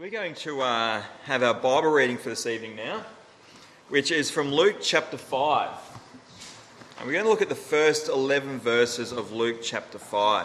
We're going to have our Bible reading for this evening now, which is from Luke chapter 5. And we're going to look at the first 11 verses of Luke chapter 5.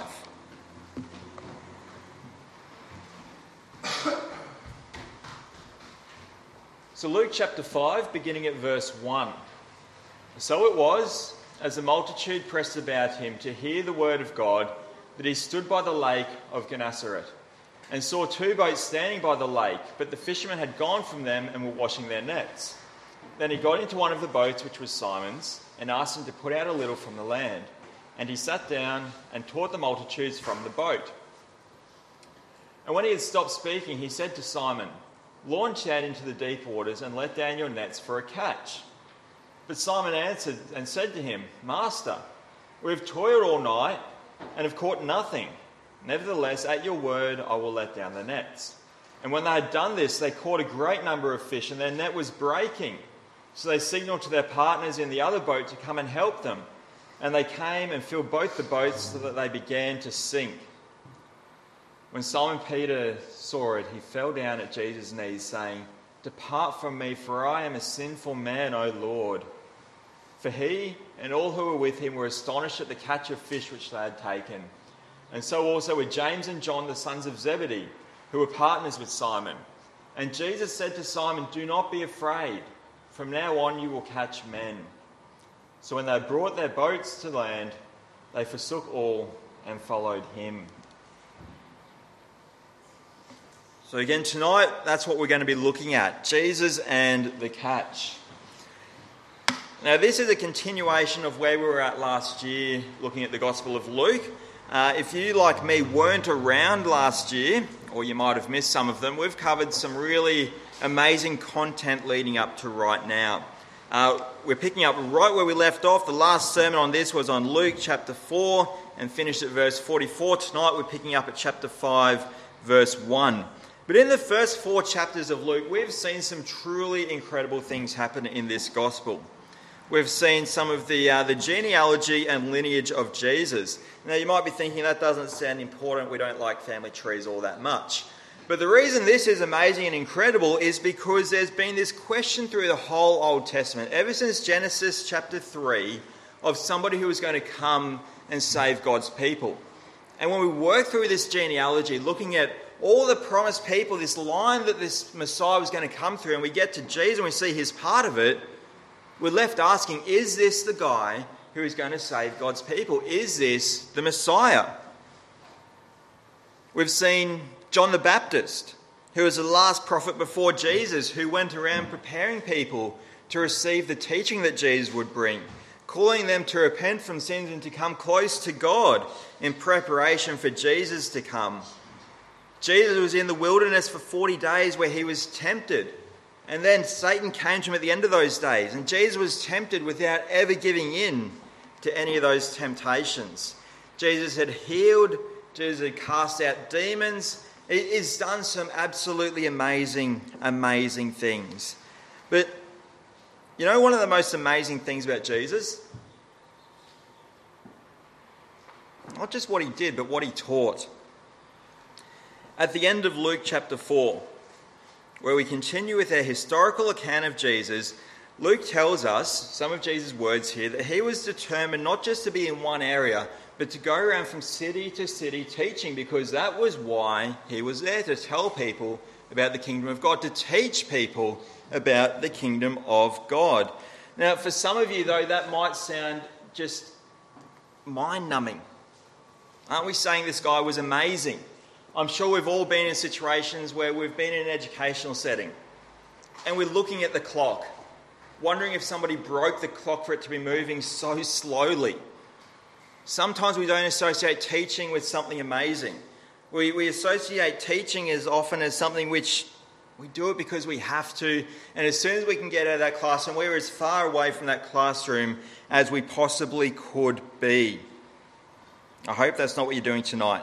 So Luke chapter 5, beginning at verse 1. So it was, as the multitude pressed about him to hear the word of God, that he stood by the lake of Gennesaret, and saw two boats standing by the lake, but the fishermen had gone from them and were washing their nets. Then he got into one of the boats, which was Simon's, and asked him to put out a little from the land. And he sat down and taught the multitudes from the boat. And when he had stopped speaking, he said to Simon, "Launch out into the deep waters and let down your nets for a catch." But Simon answered and said to him, "Master, we have toiled all night and have caught nothing. Nevertheless, at your word, I will let down the nets." And when they had done this, they caught a great number of fish, and their net was breaking. So they signaled to their partners in the other boat to come and help them. And they came and filled both the boats so that they began to sink. When Simon Peter saw it, he fell down at Jesus' knees, saying, "Depart from me, for I am a sinful man, O Lord." For he and all who were with him were astonished at the catch of fish which they had taken. And so also were James and John, the sons of Zebedee, who were partners with Simon. And Jesus said to Simon, "Do not be afraid. From now on you will catch men." So when they brought their boats to land, they forsook all and followed him. So again tonight, that's what we're going to be looking at, Jesus and the catch. Now this is a continuation of where we were at last year, looking at the Gospel of Luke. If you, like me, weren't around last year, or you might have missed some of them, we've covered some really amazing content leading up to right now. We're picking up right where we left off. The last sermon on this was on Luke chapter 4 and finished at verse 44. Tonight we're picking up at chapter 5, verse 1. But in the first 4 chapters of Luke, we've seen some truly incredible things happen in this Gospel. We've seen some of the genealogy and lineage of Jesus. Now you might be thinking that doesn't sound important, we don't like family trees all that much. But the reason this is amazing and incredible is because there's been this question through the whole Old Testament, ever since Genesis chapter 3, of somebody who is going to come and save God's people. And when we work through this genealogy, looking at all the promised people, this line that this Messiah was going to come through, and we get to Jesus and we see his part of it, we're left asking, is this the guy who is going to save God's people? Is this the Messiah? We've seen John the Baptist, who was the last prophet before Jesus, who went around preparing people to receive the teaching that Jesus would bring, calling them to repent from sins and to come close to God in preparation for Jesus to come. Jesus was in the wilderness for 40 days where he was tempted. And then Satan came to him at the end of those days. And Jesus was tempted without ever giving in to any of those temptations. Jesus had healed. Jesus had cast out demons. He's done some absolutely amazing, amazing things. But, you know, one of the most amazing things about Jesus? Not just what he did, but what he taught. At the end of Luke chapter 4, where we continue with our historical account of Jesus, Luke tells us, some of Jesus' words here, that he was determined not just to be in one area, but to go around from city to city teaching, because that was why he was there, to tell people about the kingdom of God, to teach people about the kingdom of God. Now, for some of you, though, that might sound just mind-numbing. Aren't we saying this guy was amazing? I'm sure we've all been in situations where we've been in an educational setting and we're looking at the clock, wondering if somebody broke the clock for it to be moving so slowly. Sometimes we don't associate teaching with something amazing. We associate teaching as often as something which we do it because we have to, and as soon as we can get out of that classroom, we're as far away from that classroom as we possibly could be. I hope that's not what you're doing tonight.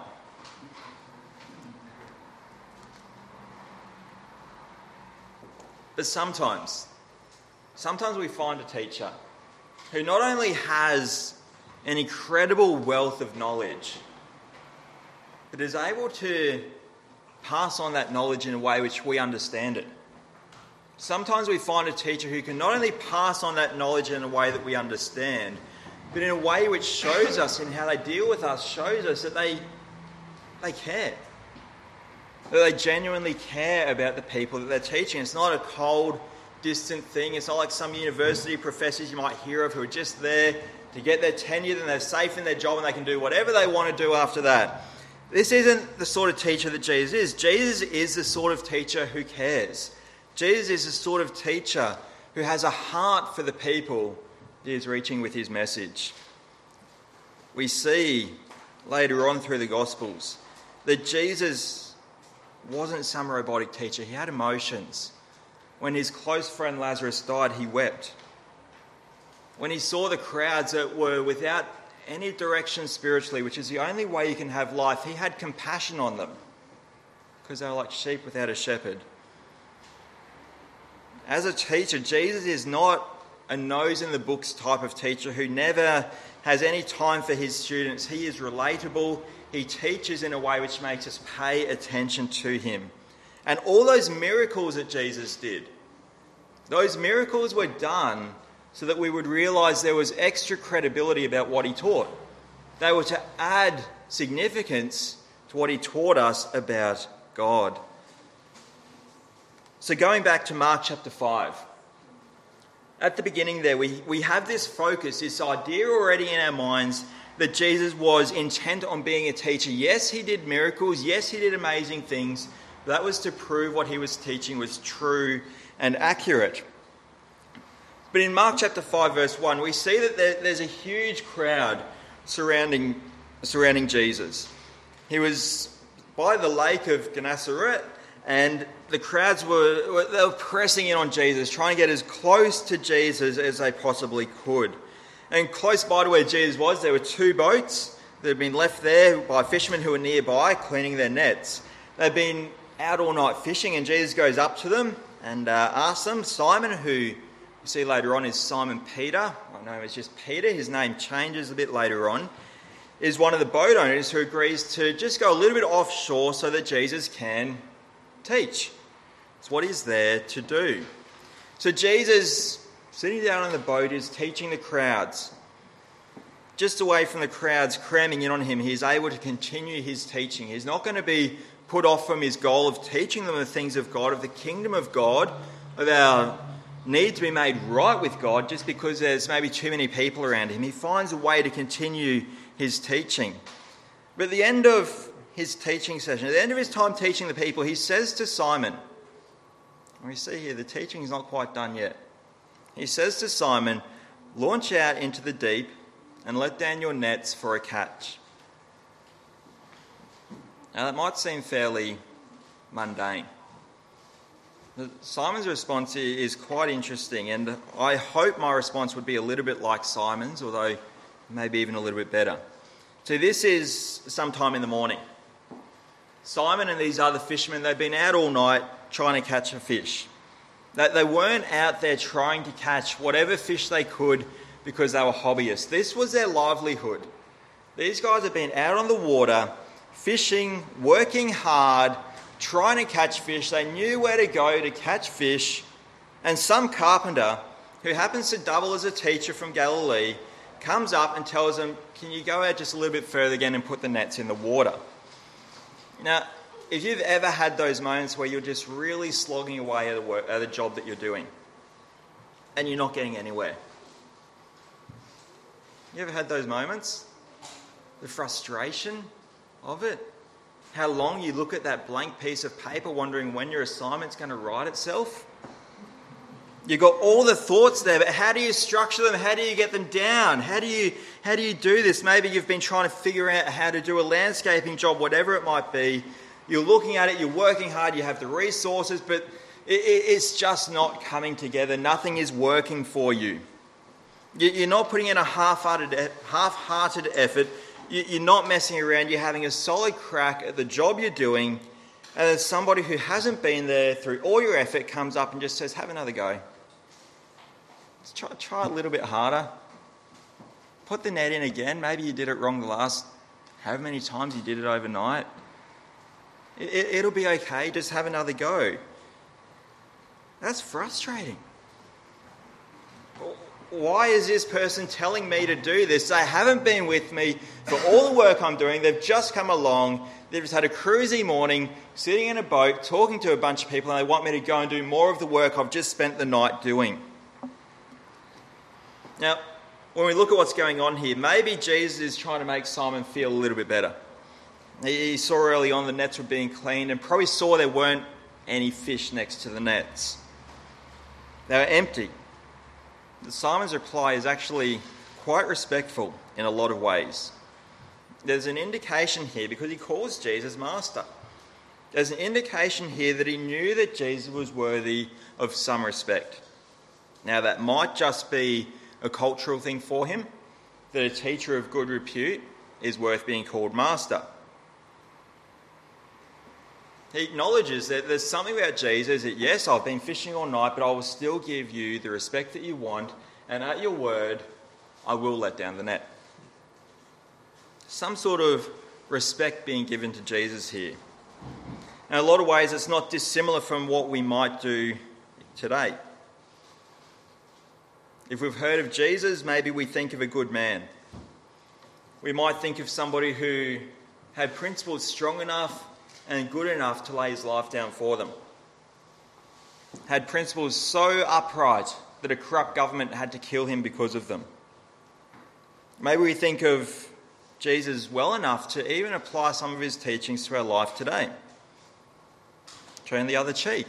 But sometimes we find a teacher who not only has an incredible wealth of knowledge, but is able to pass on that knowledge in a way which we understand it. Sometimes we find a teacher who can not only pass on that knowledge in a way that we understand, but in a way which shows us in how they deal with us, shows us that they care. That they genuinely care about the people that they're teaching. It's not a cold, distant thing. It's not like some university professors you might hear of who are just there to get their tenure and they're safe in their job and they can do whatever they want to do after that. This isn't the sort of teacher that Jesus is. Jesus is the sort of teacher who cares. Jesus is the sort of teacher who has a heart for the people he is reaching with his message. We see later on through the Gospels that Jesus wasn't some robotic teacher. He had emotions. When his close friend Lazarus died, he wept. When he saw the crowds that were without any direction spiritually, which is the only way you can have life, he had compassion on them because they were like sheep without a shepherd. As a teacher, Jesus is not a nose-in-the-books type of teacher who never has any time for his students. He is relatable. He teaches in a way which makes us pay attention to him. And all those miracles that Jesus did, those miracles were done so that we would realise there was extra credibility about what he taught. They were to add significance to what he taught us about God. So going back to Mark chapter 5, at the beginning there, we have this focus, this idea already in our minds that Jesus was intent on being a teacher. Yes, he did miracles. Yes, he did amazing things. But that was to prove what he was teaching was true and accurate. But in Mark chapter 5 verse 1, we see that there's a huge crowd surrounding Jesus. He was by the lake of Gennesaret, and the crowds were pressing in on Jesus, trying to get as close to Jesus as they possibly could. And close by to where Jesus was, there were two boats that had been left there by fishermen who were nearby cleaning their nets. They'd been out all night fishing, and Jesus goes up to them and asks them. Simon, who you see later on is Simon Peter, I know it's just Peter, his name changes a bit later on, is one of the boat owners who agrees to just go a little bit offshore so that Jesus can teach. It's what he's there to do. So Jesus, sitting down on the boat, is teaching the crowds. Just away from the crowds cramming in on him, he's able to continue his teaching. He's not going to be put off from his goal of teaching them the things of God, of the kingdom of God, of our need to be made right with God just because there's maybe too many people around him. He finds a way to continue his teaching. But at the end of his teaching session, at the end of his time teaching the people, he says to Simon, and we see here the teaching is not quite done yet. He says to Simon, "Launch out into the deep and let down your nets for a catch." Now that might seem fairly mundane. Simon's response is quite interesting, and I hope my response would be a little bit like Simon's, although maybe even a little bit better. So this is sometime in the morning. Simon and these other fishermen, they've been out all night trying to catch a fish. They weren't out there trying to catch whatever fish they could because they were hobbyists. This was their livelihood. These guys have been out on the water, fishing, working hard, trying to catch fish. They knew where to go to catch fish. And some carpenter, who happens to double as a teacher from Galilee, comes up and tells them, "Can you go out just a little bit further again and put the nets in the water?" Now, if you've ever had those moments where you're just really slogging away at the job that you're doing and you're not getting anywhere. You ever had those moments? The frustration of it? How long you look at that blank piece of paper wondering when your assignment's going to write itself? You've got all the thoughts there, but how do you structure them? How do you get them down? How do you do this? Maybe you've been trying to figure out how to do a landscaping job, whatever it might be. You're looking at it, you're working hard, you have the resources, but it's just not coming together. Nothing is working for you. You're not putting in a half-hearted effort. You're not messing around. You're having a solid crack at the job you're doing, and then somebody who hasn't been there through all your effort comes up and just says, "Have another go. Let's try a little bit harder. Put the net in again. Maybe you did it wrong the last however many times you did it overnight." It'll be okay, just have another go. That's frustrating. Why is this person telling me to do this? They haven't been with me for all the work I'm doing. They've just come along. They've just had a cruisy morning, sitting in a boat, talking to a bunch of people, and they want me to go and do more of the work I've just spent the night doing. Now, when we look at what's going on here, maybe Jesus is trying to make Simon feel a little bit better. He saw early on the nets were being cleaned and probably saw there weren't any fish next to the nets. They were empty. Simon's reply is actually quite respectful in a lot of ways. There's an indication here, because he calls Jesus Master, there's an indication here that he knew that Jesus was worthy of some respect. Now, that might just be a cultural thing for him, that a teacher of good repute is worth being called Master. He acknowledges that there's something about Jesus that, yes, I've been fishing all night, but I will still give you the respect that you want, and at your word, I will let down the net. Some sort of respect being given to Jesus here. In a lot of ways, it's not dissimilar from what we might do today. If we've heard of Jesus, maybe we think of a good man. We might think of somebody who had principles strong enough and good enough to lay his life down for them. Had principles so upright that a corrupt government had to kill him because of them. Maybe we think of Jesus well enough to even apply some of his teachings to our life today. Turn the other cheek.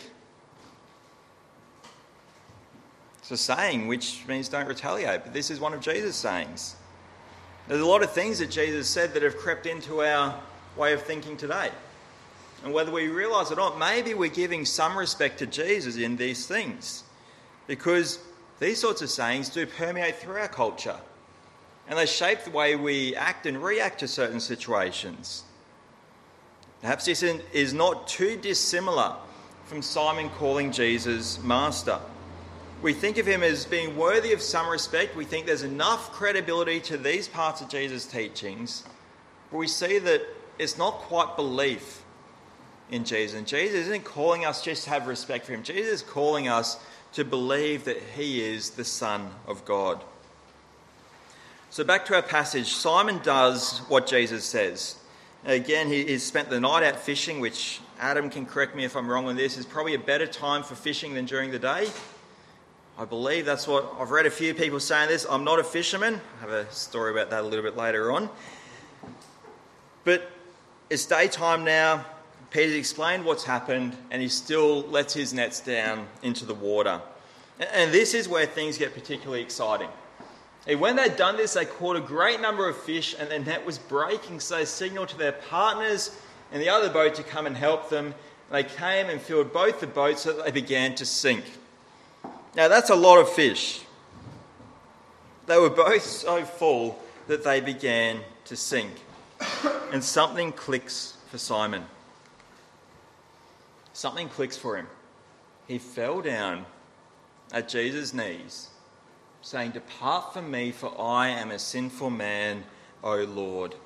It's a saying which means don't retaliate, but this is one of Jesus' sayings. There's a lot of things that Jesus said that have crept into our way of thinking today. And whether we realise it or not, maybe we're giving some respect to Jesus in these things, because these sorts of sayings do permeate through our culture, and they shape the way we act and react to certain situations. Perhaps this is not too dissimilar from Simon calling Jesus Master. We think of him as being worthy of some respect. We think there's enough credibility to these parts of Jesus' teachings, but we see that it's not quite belief in Jesus. And Jesus isn't calling us just to have respect for him. Jesus is calling us to believe that he is the Son of God. So back to our passage. Simon does what Jesus says. Again, he's spent the night out fishing, which Adam can correct me if I'm wrong on this, is probably a better time for fishing than during the day. I believe that's what I've read a few people saying this. I'm not a fisherman. I have a story about that a little bit later on. But it's daytime now. Peter's explained what's happened, and he still lets his nets down into the water. And this is where things get particularly exciting. And when they'd done this, they caught a great number of fish, and their net was breaking, so they signalled to their partners in the other boat to come and help them. They came and filled both the boats so that they began to sink. Now, that's a lot of fish. They were both so full that they began to sink. And something clicks for Simon. Something clicks for him. He fell down at Jesus' knees, saying, "Depart from me, for I am a sinful man, O Lord."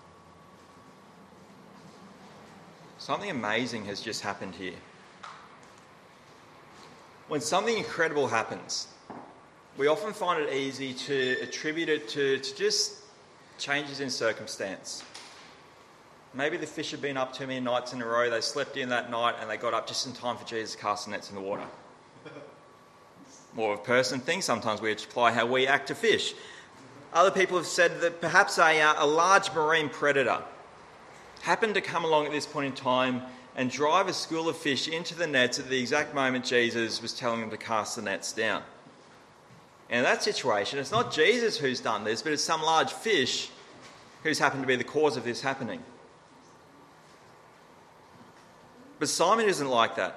Something amazing has just happened here. When something incredible happens, we often find it easy to attribute it to just changes in circumstance. Maybe the fish had been up too many nights in a row, they slept in that night and they got up just in time for Jesus to cast the nets in the water. More of a person thing, sometimes we apply how we act to fish. Other people have said that perhaps a large marine predator happened to come along at this point in time and drive a school of fish into the nets at the exact moment Jesus was telling them to cast the nets down. And in that situation, it's not Jesus who's done this, but it's some large fish who's happened to be the cause of this happening. But Simon isn't like that.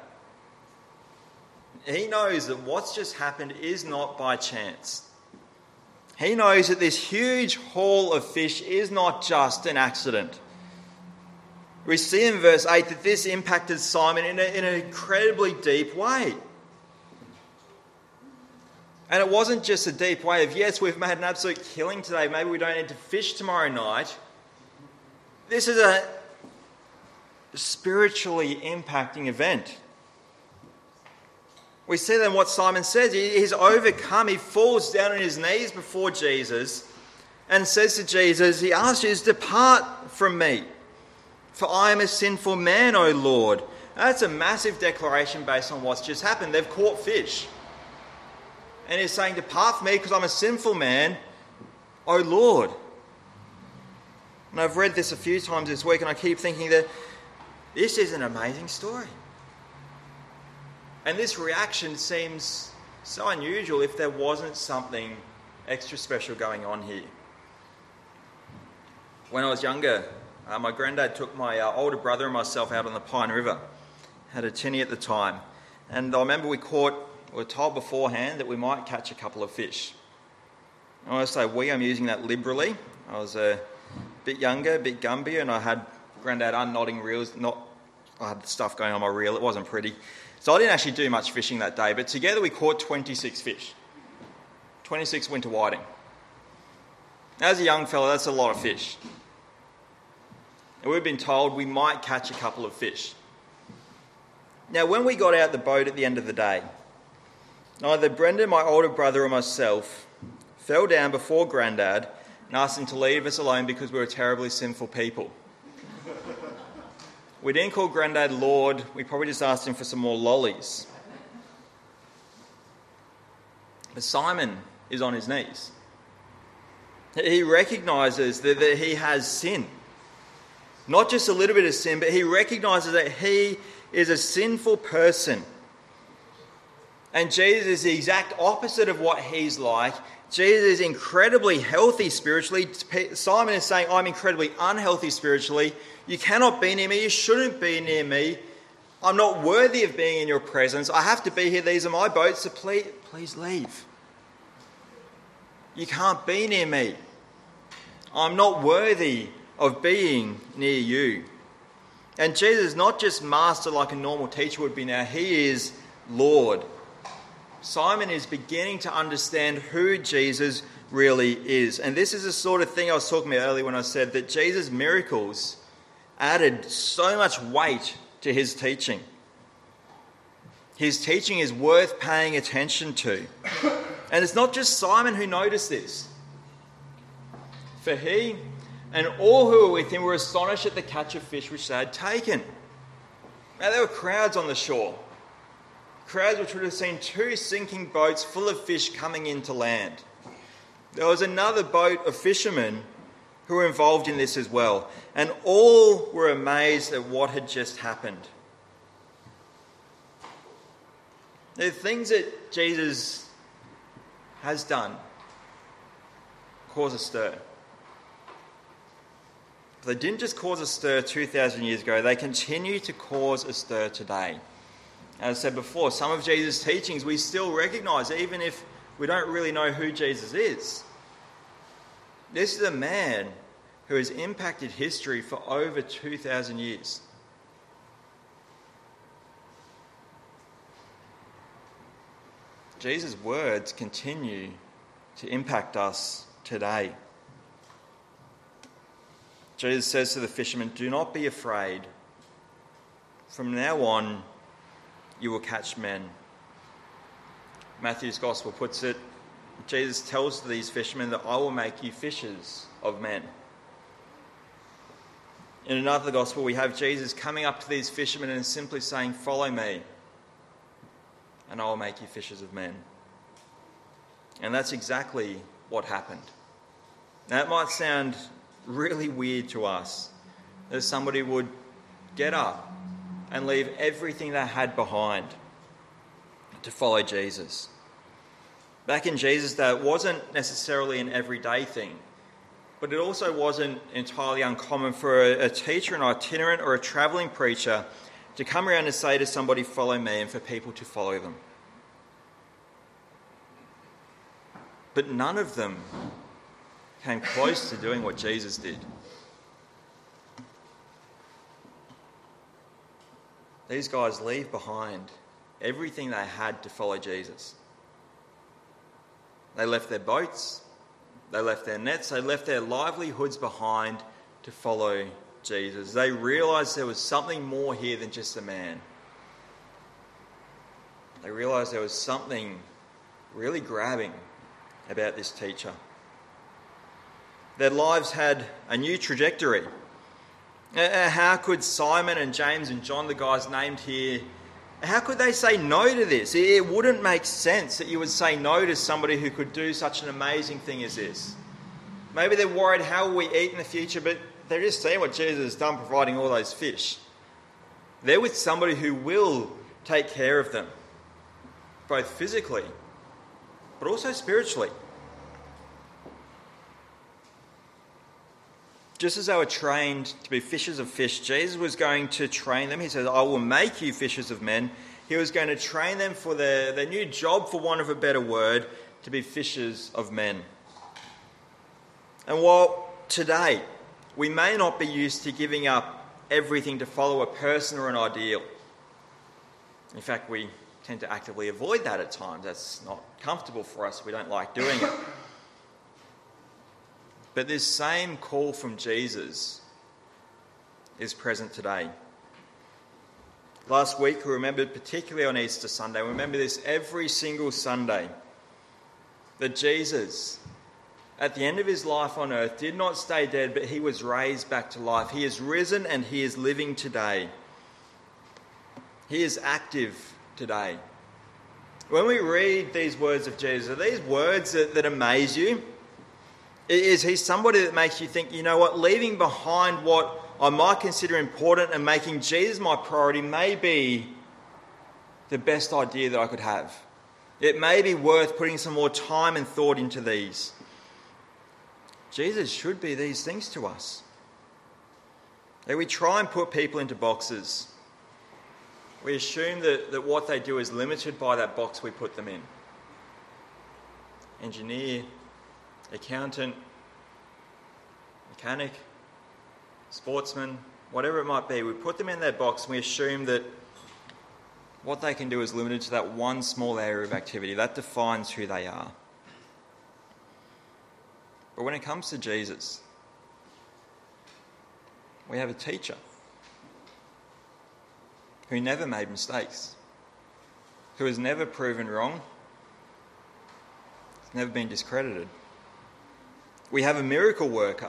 He knows that what's just happened is not by chance. He knows that this huge haul of fish is not just an accident. We see in verse 8 that this impacted Simon in an incredibly deep way. And it wasn't just a deep way of, yes, we've made an absolute killing today, maybe we don't need to fish tomorrow night. This is spiritually impacting event. We see then what Simon says. He's overcome. He falls down on his knees before Jesus and says to Jesus, he asks Jesus, "Depart from me, for I am a sinful man, O Lord." That's a massive declaration based on what's just happened. They've caught fish. And he's saying, "Depart from me because I'm a sinful man, O Lord." And I've read this a few times this week and I keep thinking that this is an amazing story. And this reaction seems so unusual if there wasn't something extra special going on here. When I was younger, my granddad took my older brother and myself out on the Pine River. Had a tinny at the time. And I remember we were told beforehand that we might catch a couple of fish. And I say I'm using that liberally. I was a bit younger, a bit gumbier, and I had granddad unknotting reels. I had stuff going on my reel. It wasn't pretty. So I didn't actually do much fishing that day, but together we caught 26 fish. 26 winter whiting. As a young fella, that's a lot of fish. And we've been told we might catch a couple of fish. Now, when we got out the boat at the end of the day, either Brendan, my older brother, or myself fell down before Grandad and asked him to leave us alone because we were terribly sinful people. We didn't call Grandad Lord, we probably just asked him for some more lollies. But Simon is on his knees. He recognises that he has sin. Not just a little bit of sin, but he recognises that he is a sinful person. And Jesus is the exact opposite of what he's like. Jesus is incredibly healthy spiritually. Simon is saying, "I'm incredibly unhealthy spiritually. You cannot be near me. You shouldn't be near me. I'm not worthy of being in your presence. I have to be here. These are my boats, so please leave. You can't be near me. I'm not worthy of being near you." And Jesus is not just master like a normal teacher would be now. He is Lord. Simon is beginning to understand who Jesus really is. And this is the sort of thing I was talking about earlier when I said that Jesus' miracles added so much weight to his teaching. His teaching is worth paying attention to. And it's not just Simon who noticed this. For he and all who were with him were astonished at the catch of fish which they had taken. Now there were crowds on the shore. Crowds which would have seen 2 sinking boats full of fish coming into land. There was another boat of fishermen who were involved in this as well. And all were amazed at what had just happened. The things that Jesus has done cause a stir. They didn't just cause a stir 2,000 years ago, they continue to cause a stir today. As I said before, some of Jesus' teachings we still recognise, even if we don't really know who Jesus is. This is a man who has impacted history for over 2,000 years. Jesus' words continue to impact us today. Jesus says to the fishermen, "Do not be afraid. From now on, you will catch men." Matthew's Gospel puts it, Jesus tells these fishermen that I will make you fishers of men. In another Gospel, we have Jesus coming up to these fishermen and simply saying, "Follow me, and I will make you fishers of men." And that's exactly what happened. Now, it might sound really weird to us that somebody would get up and leave everything they had behind to follow Jesus. Back in Jesus' day, it wasn't necessarily an everyday thing, but it also wasn't entirely uncommon for a teacher, an itinerant, or a travelling preacher to come around and say to somebody, "Follow me," and for people to follow them. But none of them came close to doing what Jesus did. These guys leave behind everything they had to follow Jesus. They left their boats, they left their nets, they left their livelihoods behind to follow Jesus. They realised there was something more here than just a man. They realised there was something really grabbing about this teacher. Their lives had a new trajectory. How could Simon and James and John, the guys named here, how could they say no to this? It wouldn't make sense that you would say no to somebody who could do such an amazing thing as this. Maybe they're worried, how will we eat in the future? But they're just seeing what Jesus has done, providing all those fish. They're with somebody who will take care of them, both physically, but also spiritually. Just as they were trained to be fishers of fish, Jesus was going to train them. He says, I will make you fishers of men. He was going to train them for their new job, for want of a better word, to be fishers of men. And while today we may not be used to giving up everything to follow a person or an ideal, in fact, we tend to actively avoid that at times. That's not comfortable for us. We don't like doing it. But this same call from Jesus is present today. Last week we remembered, particularly on Easter Sunday, we remember this every single Sunday, that Jesus, at the end of his life on earth, did not stay dead, but he was raised back to life. He is risen and he is living today. He is active today. When we read these words of Jesus, are these words that amaze you? Is he somebody that makes you think, you know what, leaving behind what I might consider important and making Jesus my priority may be the best idea that I could have. It may be worth putting some more time and thought into these. Jesus should be these things to us. That we try and put people into boxes. We assume that what they do is limited by that box we put them in. Engineer, accountant, mechanic, sportsman, whatever it might be, we put them in that box and we assume that what they can do is limited to that one small area of activity. That defines who they are. But when it comes to Jesus, we have a teacher who never made mistakes, who has never proven wrong, has never been discredited. We have a miracle worker.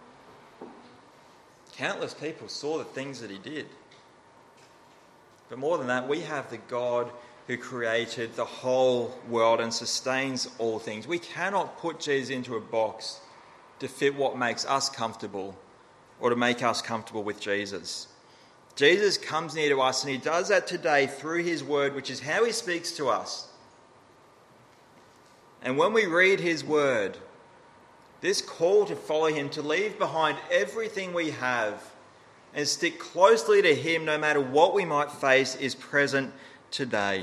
Countless people saw the things that he did. But more than that, we have the God who created the whole world and sustains all things. We cannot put Jesus into a box to fit what makes us comfortable or to make us comfortable with Jesus. Jesus comes near to us, and he does that today through his word, which is how he speaks to us. And when we read his word, this call to follow him, to leave behind everything we have and stick closely to him no matter what we might face, is present today.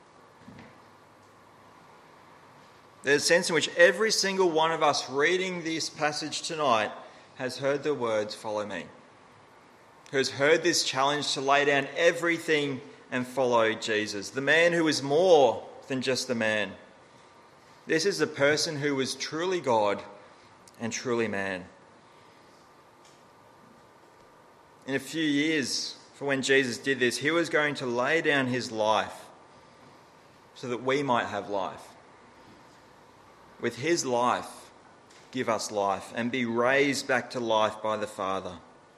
There's a sense in which every single one of us reading this passage tonight has heard the words, follow me. Who has heard this challenge to lay down everything and follow Jesus, the man who is more than just a man. This is the person who was truly God and truly man. In a few years, for when Jesus did this, he was going to lay down his life so that we might have life. With his life, give us life and be raised back to life by the Father.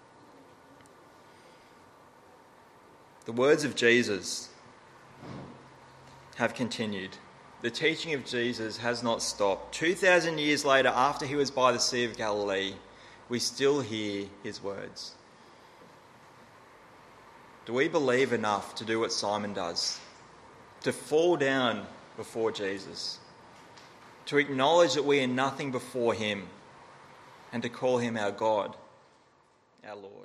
The words of Jesus have continued. The teaching of Jesus has not stopped. 2,000 years later, after he was by the Sea of Galilee, we still hear his words. Do we believe enough to do what Simon does? To fall down before Jesus, to acknowledge that we are nothing before him, and to call him our God, our Lord.